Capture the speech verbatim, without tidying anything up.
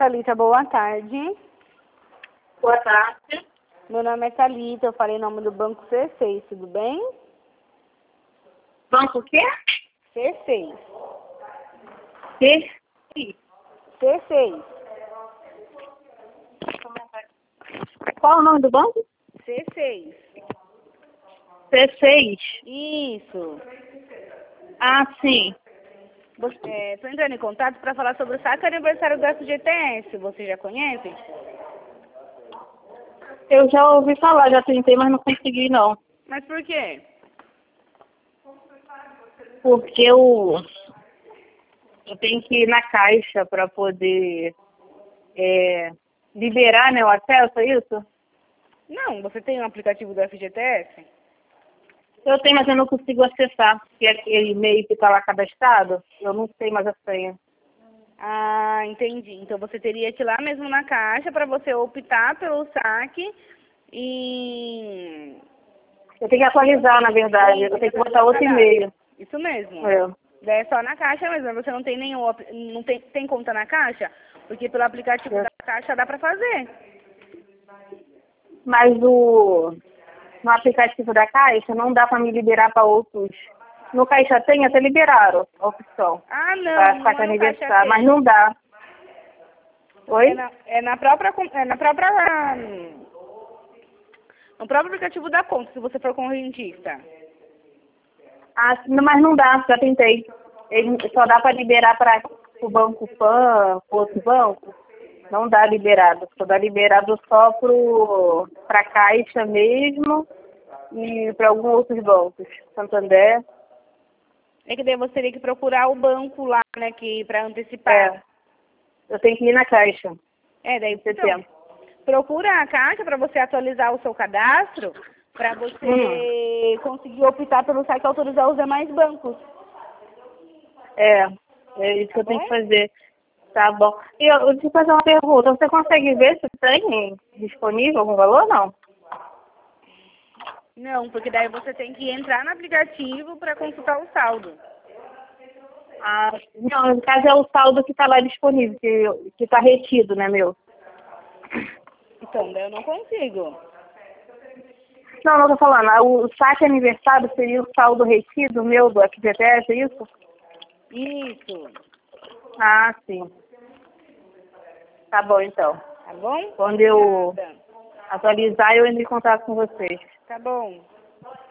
Thalita, boa tarde. Boa tarde. Meu nome é Thalita, eu falei em nome do Banco C seis, tudo bem? Banco o quê? C seis. C? C seis. Qual o nome do banco? C seis. C seis. Isso. Ah, sim. Estou entrando em contato para falar sobre o saque aniversário do F G T S. Você já conhece? Eu já ouvi falar, já tentei, mas não consegui, não. Mas por quê? Porque eu, eu tenho que ir na caixa para poder é, liberar, né, o acesso, é isso? Não, você tem um aplicativo do F G T S? Eu tenho, mas eu não consigo acessar. Porque aquele e-mail que está lá cadastrado, eu não sei mais a senha. Ah, entendi. Então você teria que ir lá mesmo na caixa para você optar pelo saque e... Eu tenho que atualizar, na verdade. Eu tenho que botar outro e-mail. Isso mesmo. É. Daí é só na caixa mesmo. Você não tem nenhum... op- Não tem, tem conta na caixa? Porque pelo aplicativo É. da caixa dá para fazer. Mas o, no aplicativo da Caixa não dá para me liberar para outros. No Caixa Tem até liberaram a opção Ah, não. para Não saque é no Caixa aniversário, mas Tem. não dá. É Oi? na, é na própria... con- É na própria... hum, No próprio aplicativo da conta, se você for correntista. Ah, não, mas não dá, já tentei. Ele só dá para liberar para o Banco Pan, outro banco. Não dá liberado. Só dá liberado só para a Caixa mesmo e para alguns outros bancos. Santander. É que daí você teria que procurar o banco lá, né, que para antecipar. É. Eu tenho que ir na Caixa. É, daí Em setembro. então, procura a caixa para você atualizar o seu cadastro, para você Hum. conseguir optar pelo site e autorizar os demais bancos. É, é isso Tá que eu bom? tenho que fazer. Tá bom. E eu, eu te fazer uma pergunta. Você consegue ver se tem disponível algum valor ou não? Não, porque daí você tem que entrar no aplicativo para consultar o saldo. Ah, não, no caso é o saldo que está lá disponível, que está retido, né, meu? Então, daí eu não consigo. Não, não tô falando. Ah, o saque aniversário seria o saldo retido meu do F G T S, é isso? Isso. Ah, sim. Tá bom, então. Tá bom? Quando eu Obrigada. atualizar, eu entro em contato com vocês. Tá bom.